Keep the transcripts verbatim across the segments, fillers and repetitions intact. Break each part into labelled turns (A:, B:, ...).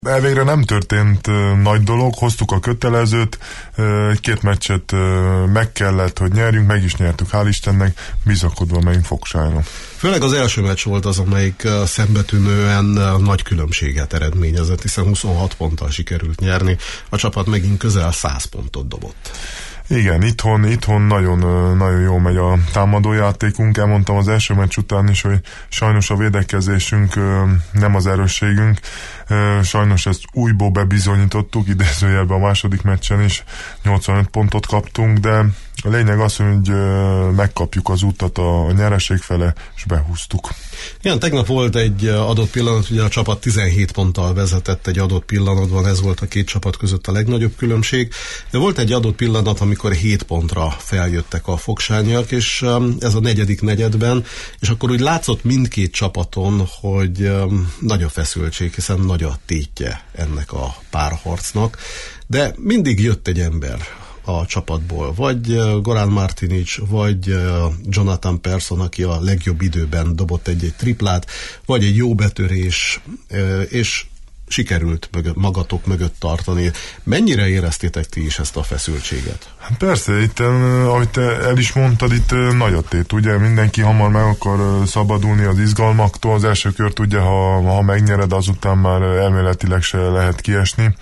A: Elvégre nem történt uh, nagy dolog, hoztuk a kötelezőt, uh, két meccset uh, meg kellett, hogy nyerjünk, meg is nyertük, hál' Istennek, bizakodva megyünk Foksáron.
B: Főleg az első meccs volt az, amelyik uh, szembetűnően uh, nagy különbséget eredményezett, hiszen huszonhat ponttal sikerült nyerni, a csapat megint közel száz pontot dobott.
A: Igen, itthon, itthon nagyon, nagyon jól megy a támadójátékunk. Elmondtam az első meccs után is, hogy sajnos a védekezésünk nem az erősségünk. Sajnos ezt újból bebizonyítottuk, idézőjelben a második meccsen is nyolcvanöt pontot kaptunk, de a lényeg az, hogy megkapjuk az utat a nyereség fele, és behúztuk.
B: Igen, tegnap volt egy adott pillanat, ugye a csapat tizenhét ponttal vezetett egy adott pillanatban, ez volt a két csapat között a legnagyobb különbség, de volt egy adott pillanat, amikor hét pontra feljöttek a foksányiak, és ez a negyedik negyedben, és akkor úgy látszott mindkét csapaton, hogy nagy a feszültség, hiszen nagy a tétje ennek a párharcnak, de mindig jött egy ember a csapatból, vagy Goran Martinic, vagy Jonathan Persson, aki a legjobb időben dobott egy-egy triplát, vagy egy jó betörés, és sikerült mögött, magatok mögött tartani. Mennyire éreztétek ti is ezt a feszültséget?
A: Persze, itt, ahogy te el is mondtad, itt nagy a tét, ugye, mindenki hamar meg akar szabadulni az izgalmaktól, az első kört ugye, ha, ha megnyered, azután már elméletileg se lehet kiesni.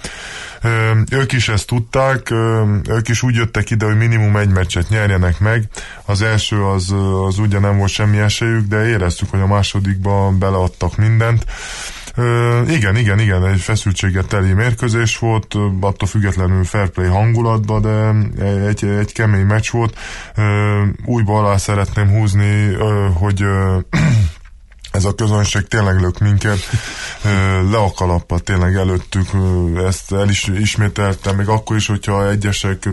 A: Ők is ezt tudták, ők is úgy jöttek ide, hogy minimum egy meccset nyerjenek meg. Az első az, az ugye nem volt semmi esélyük, de éreztük, hogy a másodikban beleadtak mindent. Uh, igen, igen, igen, egy feszültséget teli mérkőzés volt, attól függetlenül fair play hangulatban, de egy, egy kemény meccs volt. Uh, újba alá szeretném húzni, uh, hogy uh, ez a közönség tényleg lök minket, le a kalappal tényleg előttük, ezt el is ismételtem, még akkor is, hogyha egyesek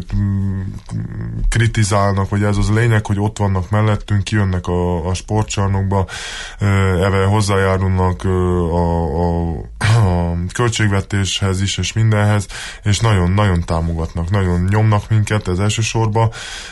A: kritizálnak, hogy ez az lényeg, hogy ott vannak mellettünk, kijönnek a, a sportcsarnokba, ebben hozzájárulnak a, a, a költségvetéshez is, és mindenhez, és nagyon-nagyon támogatnak, nagyon nyomnak minket, ez elsősorban.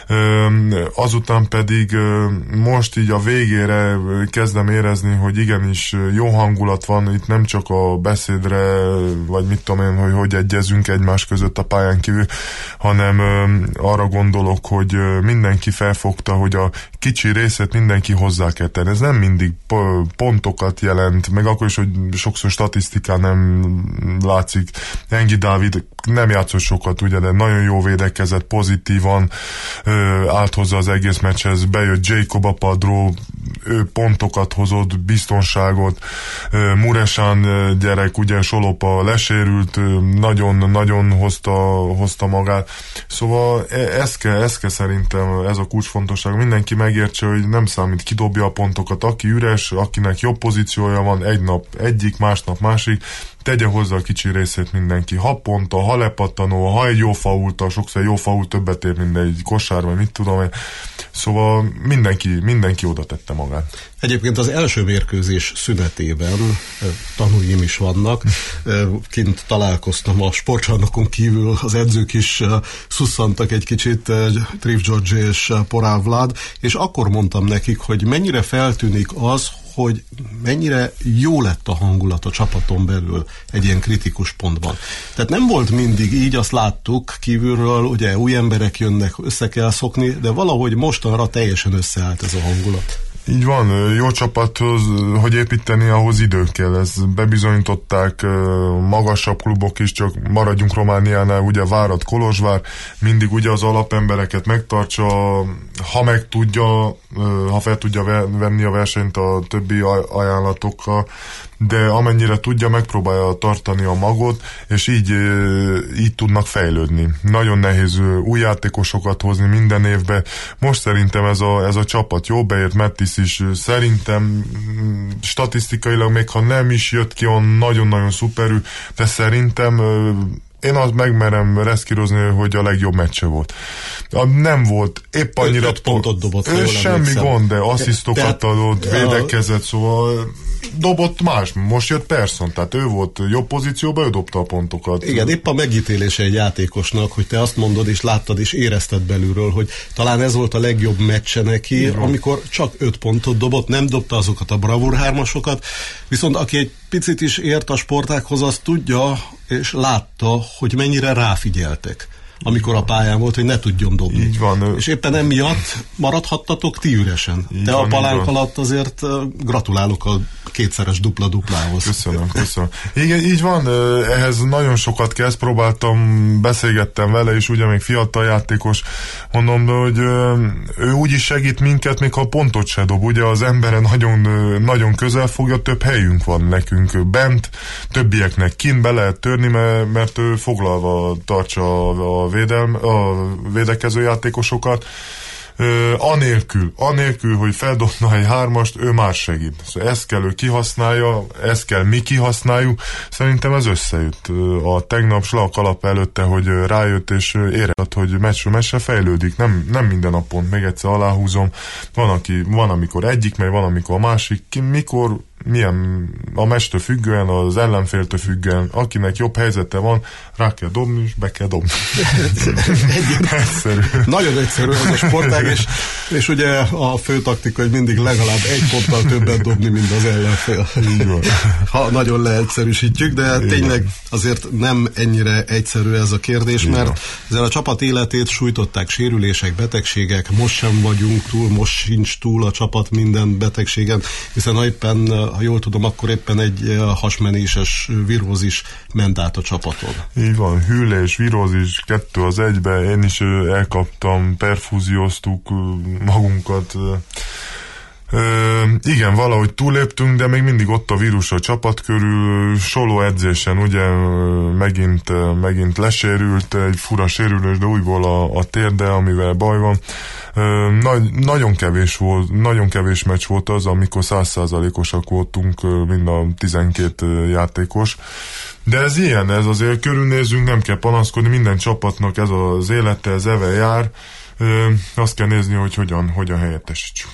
A: Azután pedig most így a végére kezdem érezni, hogy igenis jó hangulat van, itt nem csak a beszédre, vagy mit tudom én, hogy hogy egyezünk egymás között a pályán kívül, hanem ö, arra gondolok, hogy ö, mindenki felfogta, hogy a kicsi részét mindenki hozzá kell tenni. Ez nem mindig pontokat jelent, meg akkor is, hogy sokszor statisztikán nem látszik. Engi Dávid nem játszott sokat, ugye, de nagyon jó védekezett, pozitívan ö, állt hozzá az egész meccshez, bejött Jacob a padról, ő pontokat hozott, biztonságot, Muresan gyerek, ugye Solopa lesérült, nagyon-nagyon hozta, hozta magát. Szóval ez kell, ez kell szerintem, ez a kulcsfontosság. Mindenki megértse, hogy nem számít, ki dobja a pontokat, aki üres, akinek jobb pozíciója van, egy nap egyik, másnap másik, tegye hozzá a kicsi részét mindenki. Ha ponta, ha lepattanó, ha egy jó faulta, sokszor jó fault többet ér, mint egy kosár, vagy mit tudom én. Szóval mindenki, mindenki oda tette magát.
B: Egyébként az első mérkőzés szünetében tanúim is vannak. Kint találkoztam a sportcsarnokon kívül, az edzők is szusszantak egy kicsit, Trif George és Porál Vlad, és akkor mondtam nekik, hogy mennyire feltűnik az, hogy mennyire jó lett a hangulat a csapaton belül egy ilyen kritikus pontban. Tehát nem volt mindig így, azt láttuk kívülről, ugye új emberek jönnek, össze kell szokni, de valahogy mostanra teljesen összeállt ez a hangulat.
A: Így van, jó csapathoz, hogy építeni, ahhoz idő kell, ezt bebizonyították magasabb klubok is, csak maradjunk Romániánál, ugye Várad, Kolozsvár, mindig ugye az alapembereket megtartsa, ha meg tudja, ha fel tudja venni a versenyt a többi ajánlatokkal, de amennyire tudja, megpróbálja tartani a magot, és így, így tudnak fejlődni. Nagyon nehéz új játékosokat hozni minden évben. Most szerintem ez a, ez a csapat jó, beért Mettis is, szerintem statisztikailag még ha nem is jött ki olyan nagyon-nagyon szuperű, de szerintem én azt megmerem reszkírozni, hogy a legjobb meccse volt. Nem volt épp annyira...
B: öt pontot dobott.
A: Ő semmi emlékszem. Gond, de asszisztokat de, adott, védekezett, szóval dobott más. Most jött Persson, tehát ő volt jobb pozícióban, ő dobta a pontokat.
B: Igen, épp a megítélése egy játékosnak, hogy te azt mondod, és láttad, és érezted belülről, hogy talán ez volt a legjobb meccse neki, amikor csak öt pontot dobott, nem dobta azokat a bravúr hármasokat, viszont aki egy picit is ért a sportághoz, azt tudja és látta, hogy mennyire ráfigyeltek, amikor a pályán volt, hogy ne tudjon dobni.
A: Így van.
B: És éppen emiatt maradhattatok ti üresen.
A: Így
B: De
A: van,
B: a palánk alatt azért gratulálok a kétszeres dupla-duplához.
A: Köszönöm, köszönöm. Igen, így van, ehhez nagyon sokat kell, ezt próbáltam, beszélgettem vele, és ugye még fiatal játékos, mondom, hogy ő úgy is segít minket, még ha pontot se dob. Ugye az embere nagyon, nagyon közel fogja, több helyünk van nekünk bent, többieknek kint be lehet törni, mert, mert ő foglalva tartsa a, védelm, a védekező játékosokat. Uh, anélkül, anélkül, hogy feldobna egy hármast, ő már segít. Szóval ezt kell ő kihasználja, ezt kell mi kihasználjuk. Szerintem ez összejött. Uh, a tegnap Slak alap előtte, hogy uh, rájött és uh, érett, hogy meccsről meccsre fejlődik. Nem, nem minden a pont, még egyszer aláhúzom. Van, aki, van amikor egyik, meg van, amikor a másik. Ki, mikor milyen a meccstől függően, az ellenféltől függően, akinek jobb helyzete van, rá kell dobni, és be kell dobni. Egyszerű.
B: Nagyon egyszerű ez a sportág, és, és ugye a fő taktika, hogy mindig legalább egy ponttal többet dobni, mint az ellenfél. Ha nagyon leegyszerűsítjük, de így tényleg van. Azért nem ennyire egyszerű ez a kérdés, így mert van. Ezzel a csapat életét sújtották sérülések, betegségek, most sem vagyunk túl, most sincs túl a csapat minden betegségen, hiszen ha éppen, ha jól tudom, akkor éppen egy hasmenéses virózis ment át a csapaton.
A: Így van, hűlés, virózis, kettő az egybe, én is elkaptam, perfúzióztuk magunkat. Ö, igen, valahogy túléptünk, de még mindig ott a vírus a csapat körül, solo edzésen ugye megint, megint lesérült, egy fura sérülés, de újból a, a térde, amivel baj van. Ö, nagy, nagyon kevés volt, nagyon kevés meccs volt az, amikor száz százalékosak voltunk, mind a tizenkét játékos. De ez ilyen, ez azért körülnézünk, nem kell panaszkodni, minden csapatnak ez az élete, ez eve jár. Ö, azt kell nézni, hogy hogyan, hogyan helyettesítsük.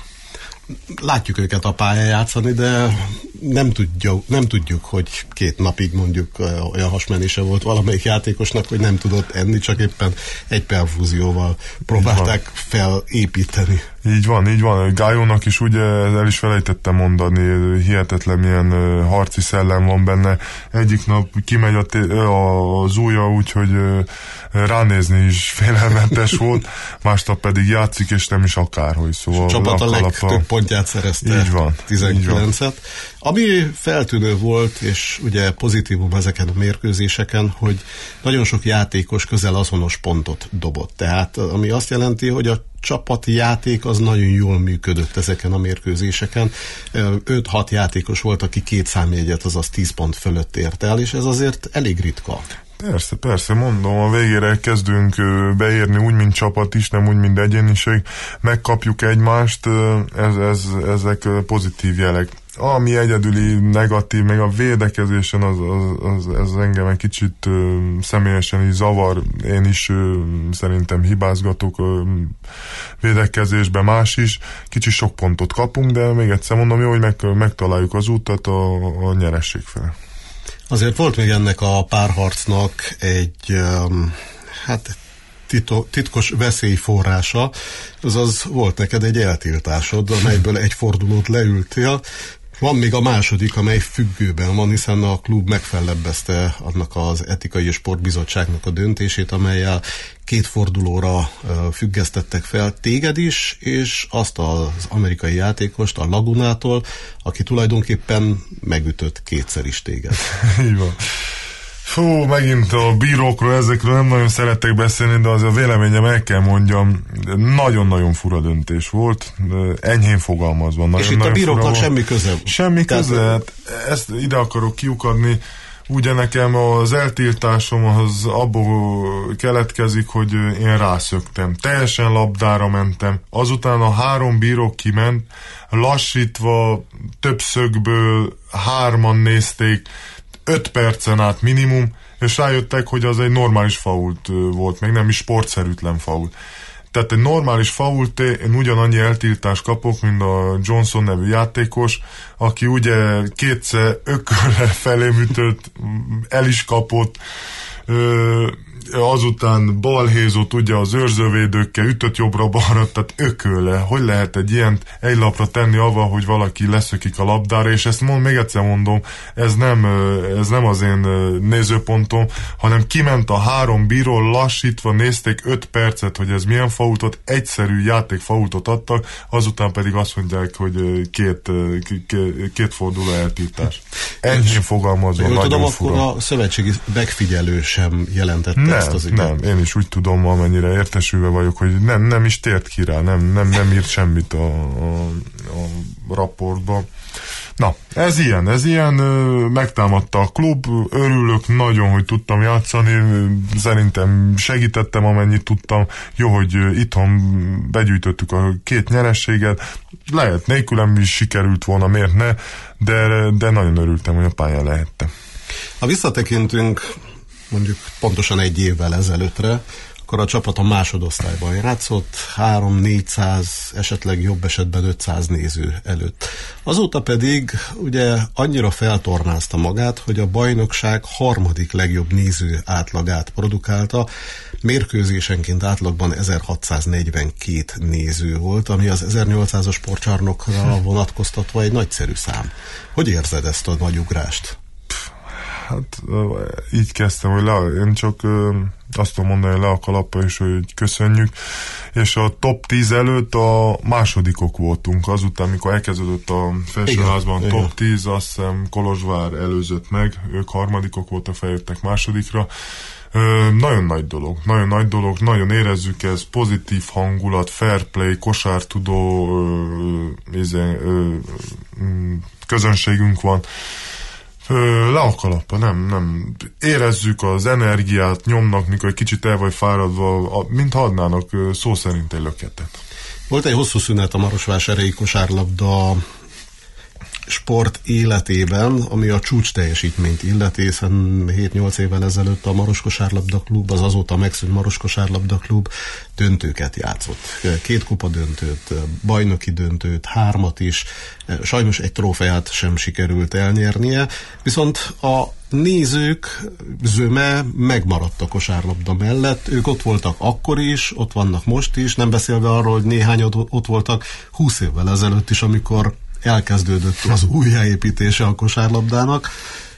B: Látjuk őket a pályán játszani, de nem tudjuk, nem tudjuk, hogy két napig mondjuk olyan hasmenése volt valamelyik játékosnak, hogy nem tudott enni, csak éppen egy perfúzióval próbálták felépíteni.
A: Így van, így van. Gájónak is ugye el is felejtettem mondani, hihetetlen milyen uh, harci szellem van benne. Egyik nap kimegy a té- a, az ujja, úgyhogy uh, ránézni is félelmetes volt, másnap pedig játszik, és nem is akárhogy. Szóval
B: a csapat a legtöbb pontját szerezte, így van, tizenkilencet. Ami feltűnő volt, és ugye pozitívum ezeken a mérkőzéseken, hogy nagyon sok játékos közel azonos pontot dobott. Tehát ami azt jelenti, hogy a csapati játék az nagyon jól működött ezeken a mérkőzéseken. öt-hat játékos volt, aki két számjegyet, azaz tíz pont fölött ért el, és ez azért elég ritka.
A: Persze, persze, mondom, a végére kezdünk beérni úgy, mint csapat is, nem úgy, mint egyéniség. Megkapjuk egymást, ez, ez, ezek pozitív jelek. Ami egyedüli negatív, meg a védekezésen, az, az, az, az engem egy kicsit ö, személyesen is zavar. Én is ö, szerintem hibázgatok ö, védekezésben, más is. Kicsit sok pontot kapunk, de még egyszer mondom, jó, hogy meg, megtaláljuk az útat a, a nyeresség fel.
B: Azért volt még ennek a párharcnak egy um, hát tito, titkos veszélyforrása, azaz volt neked egy eltiltásod, amelyből egy fordulót leültél. Van még a második, amely függőben van, hiszen a klub megfellebbezte annak az etikai és sportbizottságnak a döntését, amellyel két fordulóra uh, függesztettek fel téged is, és azt az amerikai játékost a Lagunától, aki tulajdonképpen megütött kétszer is téged.
A: Így van. Fú, megint a bírókról, ezekről nem nagyon szeretek beszélni, de az a véleményem, el kell mondjam, nagyon-nagyon fura döntés volt, enyhén fogalmazva. Nagyon,
B: és itt a bíróknak semmi köze.
A: Semmi köze, hát ezt ide akarok kiukadni. Ugye nekem az eltiltásom az abból keletkezik, hogy én rászöktem. Teljesen labdára mentem. Azután a három bíró kiment, lassítva, több szögből hárman nézték, öt percen át minimum, és rájöttek, hogy az egy normális fault volt, még nem is sportszerűtlen fault. Tehát egy normális fault, én ugyanannyi eltiltást kapok, mint a Johnson nevű játékos, aki ugye kétszer ökörre felém ütött, el is kapott. Ö, azután balhézott ugye az őrzővédőkkel, ütött jobbra-balra, tehát ökölle. Hogy lehet egy ilyen egy lapra tenni avval, hogy valaki leszökik a labdára, és ezt mond, még egyszer mondom, ez nem, ez nem az én nézőpontom, hanem kiment a három bíró, lassítva nézték öt percet, hogy ez milyen faultot, egyszerű játékfaultot adtak, azután pedig azt mondják, hogy két, két, két forduló eltiltás. Enyhén fogalmazva, nagyon
B: tudom,
A: fura.
B: Akkor a szövetségi megfigyelő sem jelentette
A: nem,
B: ezt az ügyet.
A: Nem, én is úgy tudom, amennyire értesülve vagyok, hogy nem, nem is tért ki rá, nem, nem, nem írt semmit a, a, a raportba. Na, ez ilyen, ez ilyen, megtámadta a klub, örülök nagyon, hogy tudtam játszani, szerintem segítettem, amennyit tudtam, jó, hogy itthon begyűjtöttük a két nyerességet, lehet nélkülem is sikerült volna, miért ne, de, de nagyon örültem, hogy a pályán lehettem.
B: Ha visszatekintünk mondjuk pontosan egy évvel ezelőttre, akkor a csapat a másodosztályban játszott, három-négyszáz, esetleg jobb esetben ötszáz néző előtt. Azóta pedig ugye annyira feltornázta magát, hogy a bajnokság harmadik legjobb néző átlagát produkálta, mérkőzésenként átlagban ezerhatszáznegyvenkét néző volt, ami az ezernyolcszázas sportcsarnokra vonatkoztatva egy nagyszerű szám. Hogy érzed ezt a nagy ugrást?
A: Hát így kezdtem, hogy le, én csak ö, azt tudom mondani, hogy le a kalappa, és hogy köszönjük. És a top tíz előtt a másodikok voltunk. Azután, mikor elkezdődött a felsőházban top tíz, azt hiszem Kolozsvár előzött meg, ők harmadikok voltak, feljöttek másodikra. Ö, nagyon nagy dolog, nagyon nagy dolog, nagyon érezzük ez, pozitív hangulat, fair play, kosártudó ö, ö, ö, közönségünk van. Le a kalappa, nem, nem. Érezzük az energiát, nyomnak, mikor egy kicsit el vagy fáradva, mintha adnának szó szerint egy löketet.
B: Volt egy hosszú szünet a marosvásárhelyi kosárlabda sport életében, ami a csúcs teljesítményt illeti, hiszen hét-nyolc évvel ezelőtt a Maros Kosárlabda Klub, az azóta megszűnt Maros Kosárlabda Klub döntőket játszott. Két kupa döntőt, bajnoki döntőt, hármat is, sajnos egy trófeát sem sikerült elnyernie, viszont a nézők zöme megmaradt a kosárlabda mellett, ők ott voltak akkor is, ott vannak most is, nem beszélve arról, hogy néhány ott voltak húsz évvel ezelőtt is, amikor elkezdődött az újjáépítése a kosárlabdának,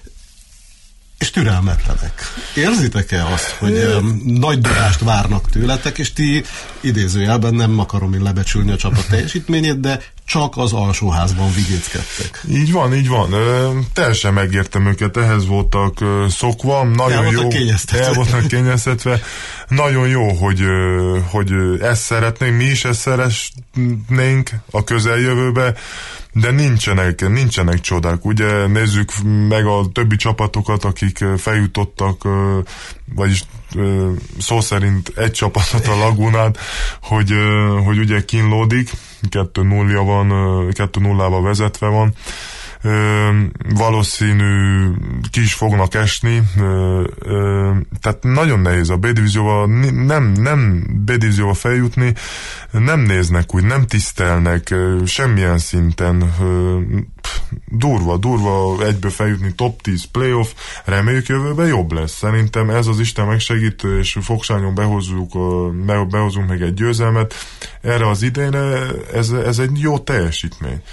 B: és türelmetlenek. Érzitek-e azt, hogy um, nagy dobást várnak tőletek, és ti idézőjelben, nem akarom én lebecsülni a csapat teljesítményét, de csak az alsóházban vigéckedtek.
A: Így van, így van. Ö, teljesen megértem őket, ehhez voltak ö, szokva. Nagyon
B: el
A: jó. El voltak kényeztetve. Nagyon jó, hogy, ö, hogy ezt szeretnénk, mi is ezt szeretnénk a közeljövőbe, de nincsenek, nincsenek csodák. Ugye nézzük meg a többi csapatokat, akik feljutottak, vagyis szó szerint egy csapatot, a Lagunát, hogy, hogy ugye kínlódik, kettő nulla van, kettő nullával vezetve van. Ö, valószínű ki is fognak esni, ö, ö, tehát nagyon nehéz a B-divízióval, nem, nem B-divízióval feljutni, nem néznek úgy, nem tisztelnek ö, semmilyen szinten, ö, pff, durva, durva egyből feljutni, top tíz playoff, reméljük jövőben jobb lesz. Szerintem ez az Isten megsegítő, és Fogsányon behozzuk, behozunk meg egy győzelmet. Erre az idejére ez, ez egy jó teljesítmény.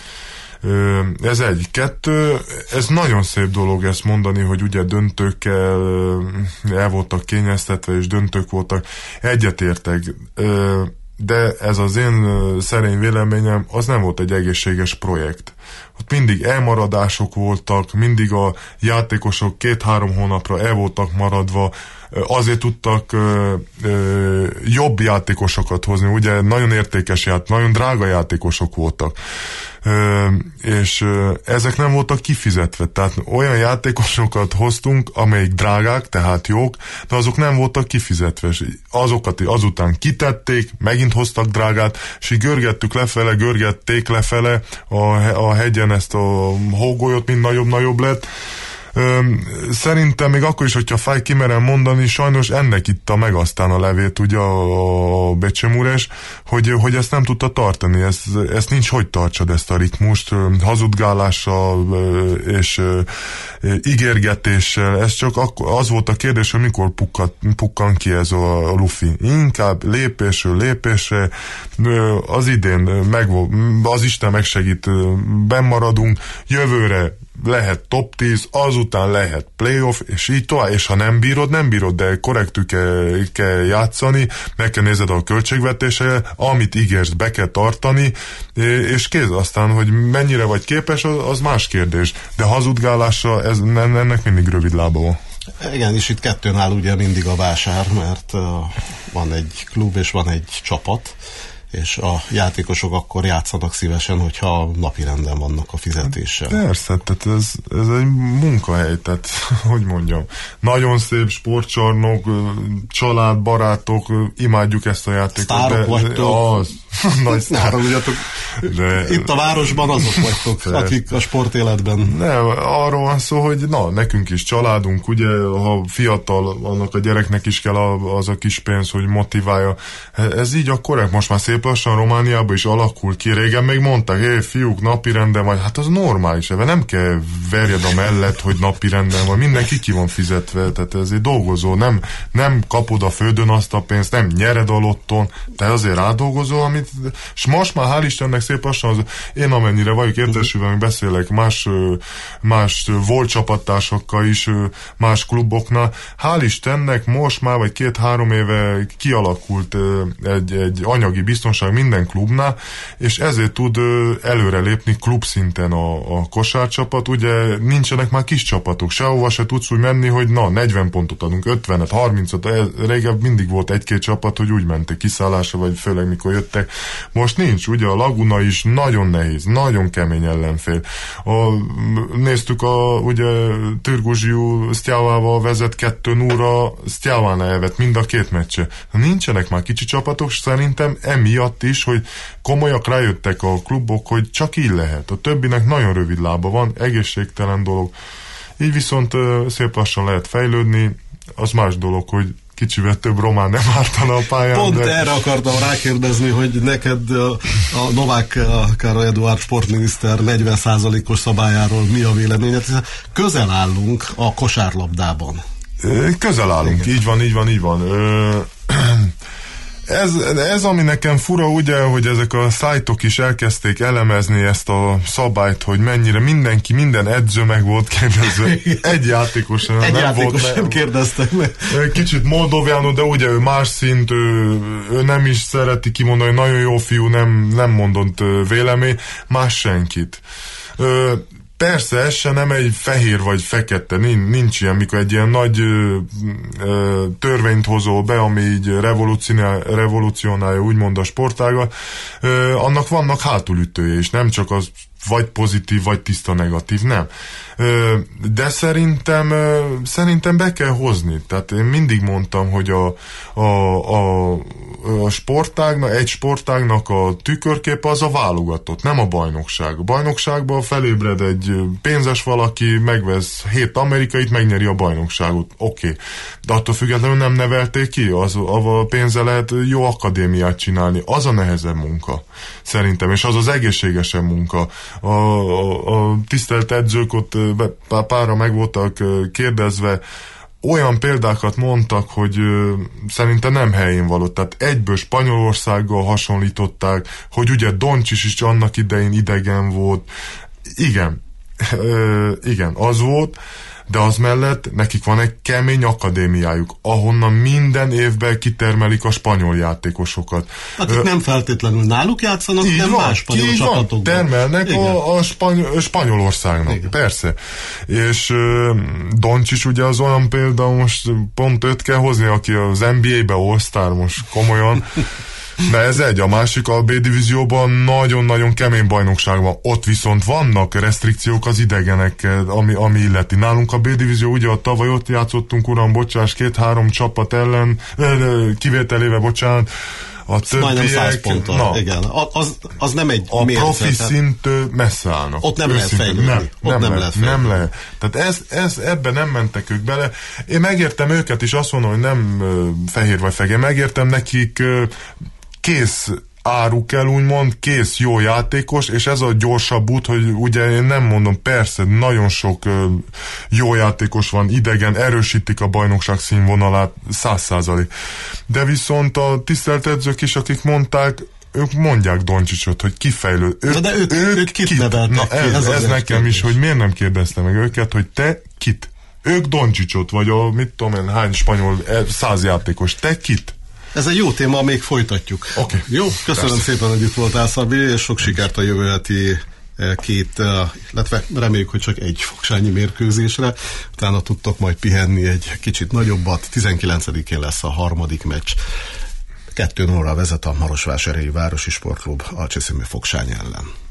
A: Ez egy. Kettő, ez nagyon szép dolog ezt mondani, hogy ugye döntőkkel el voltak kényeztetve, és döntők voltak. Egyetértek, de ez az én szerény véleményem, az nem volt egy egészséges projekt. Ott mindig elmaradások voltak, mindig a játékosok két-három hónapra el voltak maradva, azért tudtak ö, ö, jobb játékosokat hozni, ugye nagyon értékes játék, nagyon drága játékosok voltak. Ö, és ö, ezek nem voltak kifizetve, tehát olyan játékosokat hoztunk, amelyik drágák, tehát jók, de azok nem voltak kifizetve, és azokat azután kitették, megint hoztak drágát, és így görgettük lefele, görgették lefele a, a hegyen ezt a hógolyot, mind nagyobb-nagyobb lett. Szerintem még akkor is, hogyha fáj, kimerem mondani, sajnos ennek itta meg aztán a levét ugye a, a Becsemures, hogy, hogy ezt nem tudta tartani, ezt, ezt nincs hogy tartsad ezt a ritmust, hazudgálással és ígérgetéssel, ez csak akkor, az volt a kérdés, hogy mikor pukkat, pukkan ki ez a, a lufi. Inkább lépésről lépésre, az idén meg, az Isten megsegít, bennmaradunk, jövőre lehet top tíz, azután lehet playoff, és így tovább, és ha nem bírod, nem bírod, de korrektül kell, kell játszani, meg kell nézed a költségvetésre, amit ígérsz, be kell tartani, és kész, aztán, hogy mennyire vagy képes, az más kérdés, de hazudgálásra ez, ennek mindig rövid lába van.
B: Igen, és itt kettőn áll ugye mindig a vásár, mert uh, van egy klub és van egy csapat, és a játékosok akkor játszanak szívesen, hogyha napirenden vannak a fizetéssel.
A: Persze, tehát ez, ez egy munkahely, tehát hogy mondjam, nagyon szép sportcsarnok, család, barátok, imádjuk ezt a játékot.
B: Sztárok vagytok.
A: Az, nagy sztár.
B: De itt a városban azok vagytok, de, akik a sportéletben.
A: Nem, arról van szó, hogy na, nekünk is családunk, ugye, ha fiatal, annak a gyereknek is kell az a kis pénz, hogy motiválja. Ez így a korrekt, most már szép lassan Romániában is alakul ki. Régen még mondták, hé, fiúk, napirenden vagy, hát az normális, ebben nem kell verjed a mellett, hogy napirenden vagy, mindenki ki van fizetve, tehát ez egy dolgozó, nem, nem kapod a földön azt a pénzt, nem nyered a lotton, te azért rádolgozol, amit, és most már hál' Istennek szép lassan, az, én amennyire vagyok értesülve, még beszélek más, más volt csapattársakkal is, más kluboknál, hál' Istennek most már, vagy két-három éve kialakult egy, egy anyagi biztonság minden klubnál, és ezért tud előrelépni klubszinten a, a kosárcsapat. Ugye nincsenek már kis csapatok, sehova se tudsz úgy menni, hogy na, negyven pontot adunk, ötvenet, harmincat, régen mindig volt egy-két csapat, hogy úgy mentek kiszállásra, vagy főleg mikor jöttek. Most nincs, ugye a Laguna is nagyon nehéz, nagyon kemény ellenfél. A, néztük a, ugye Târgu Sztyávával vezet kettő nulla, Sztyáván elvet mind a két meccse. Nincsenek már kicsi csapatok, szerintem emiatt is, hogy komolyak rájöttek a klubok, hogy csak így lehet. A többinek nagyon rövid lába van, egészségtelen dolog. Így viszont uh, szép lassan lehet fejlődni. Az más dolog, hogy kicsivel több román nem ártana a pályán.
B: Pont
A: de...
B: erre akartam rákérdezni, hogy neked a, a Novák Károly Eduárd sportminiszter negyven százalékos szabályáról mi a véleményed? Közel állunk a kosárlabdában.
A: Közel állunk, igen. így van, így van, így van. Ö... Ez, ez, ami nekem fura, ugye, hogy ezek a szájtok is elkezdték elemezni ezt a szabályt, hogy mennyire mindenki, minden edző meg volt kérdezve. Egy játékos nem,
B: Egy
A: nem
B: játékos
A: volt.
B: sem kérdeztek meg.
A: Kicsit Moldovjánó, de ugye ő más szint, ő, ő nem is szereti kimondani, hogy nagyon jó fiú, nem, nem mondott vélemény, más senkit. Ö, Persze, ez se nem egy fehér vagy fekete, nincs, nincs ilyen, mikor egy ilyen nagy ö, ö, törvényt hozol be, ami így revolucionálja úgymond a sportágat, ö, annak vannak hátulütője is, nem csak az vagy pozitív, vagy tiszta negatív, nem. Ö, de szerintem, ö, szerintem be kell hozni. Tehát én mindig mondtam, hogy a, a, a, a sportágnak, egy sportágnak a tükörképe az a válogatott, nem a bajnokság. A bajnokságban felébred egy pénzes valaki, megvesz hét amerikait, megnyeri a bajnokságot. Oké. Okay. De attól függetlenül nem nevelték ki, az, a pénze lehet jó akadémiát csinálni. Az a nehezebb munka, szerintem, és az az egészségesebb munka. A, a, a tisztelt edzők ott párra meg voltak kérdezve, olyan példákat mondtak, hogy ö, szerintem nem helyén való. Tehát egyből Spanyolországgal hasonlították, hogy ugye Doncsics is annak idején idegen volt. Igen, ö, igen, az volt, de az mellett nekik van egy kemény akadémiájuk, ahonnan minden évben kitermelik a spanyol játékosokat.
B: Akik Ö, nem feltétlenül náluk játszanak,
A: így
B: nem
A: van,
B: más spanyol csapatokban.
A: Termelnek a, a, spany, a Spanyolországnak, igen. Persze. És uh, Doncsics ugye az olyan példa, most pont őt kell hozni, aki az en bé á-be All-Star, most komolyan. De ez egy, a másik a B-divízióban nagyon-nagyon kemény bajnokság van. Ott viszont vannak restrikciók az idegenekkel, ami, ami illeti. Nálunk a B-divízió, ugye a tavaly ott játszottunk, uram, bocsáss, két-három csapat ellen, kivételével, bocsánat, A
B: többiek, száz ponttal, na, igen. Az, az nem egy
A: a
B: mérce,
A: profi
B: tehát
A: szint messze állnak.
B: Ott nem lehet fejlődni.
A: Nem,
B: ott
A: nem,
B: nem,
A: lehet,
B: lehet fejlődni.
A: nem lehet. Tehát ez, ez, ebben nem mentek ők bele. Én megértem őket is, azt mondom, hogy nem uh, fehér vagy fehér. Megértem nekik uh, kész áru kell, úgymond, kész jó játékos, és ez a gyorsabb út, hogy ugye én nem mondom, persze, nagyon sok uh, jó játékos van idegen, erősítik a bajnokság színvonalát, száz százalék. De viszont a tisztelt edzők is, akik mondták, ők mondják Doncsicsot, hogy kifejlő. Ők,
B: de ők, ők, ők kit
A: kit
B: neveltek
A: Na,
B: ki?
A: ez, ez, ez nekem kérdés. Is, hogy miért nem kérdezte meg őket, hogy te kit? Ők Doncsicsot, vagy a mit tudom én, hány spanyol, száz játékos, te kit?
B: Ez egy jó téma, még folytatjuk.
A: Okay.
B: Jó, köszönöm Persze. szépen, hogy itt voltál, Szabi, és sok sikert a jövő heti két, illetve reméljük, hogy csak egy fogsányi mérkőzésre, utána tudtok majd pihenni egy kicsit nagyobbat. tizenkilencedikén lesz a harmadik meccs. Kettő nullra vezet a Marosvásárhelyi Városi Sportklub a Cseszimő Fogsány ellen.